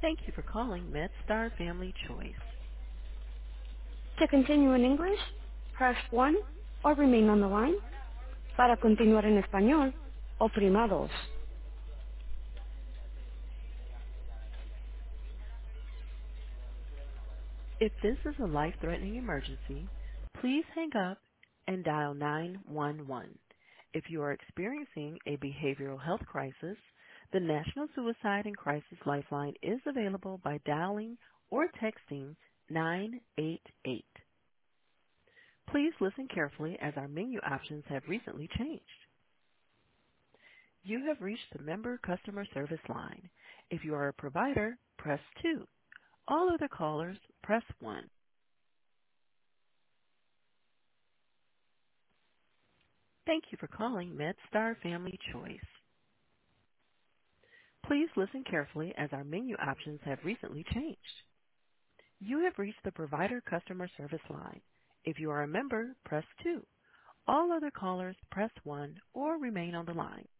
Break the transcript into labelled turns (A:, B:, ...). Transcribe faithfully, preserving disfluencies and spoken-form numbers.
A: Thank you for calling MedStar Family Choice.
B: To continue in English, press one or remain on the line. Para continuar en español, oprima dos.
A: If this is a life-threatening emergency, please hang up and dial nine one one. If you are experiencing a behavioral health crisis, the National Suicide and Crisis Lifeline is available by dialing or texting nine eight eight. Please listen carefully as our menu options have recently changed. You have reached the member customer service line. If you are a provider, press two. All other callers, press one. Thank you for calling MedStar Family Choice. Please listen carefully as our menu options have recently changed. You have reached the provider customer service line. If you are a member, press two. All other callers, press one or remain on the line.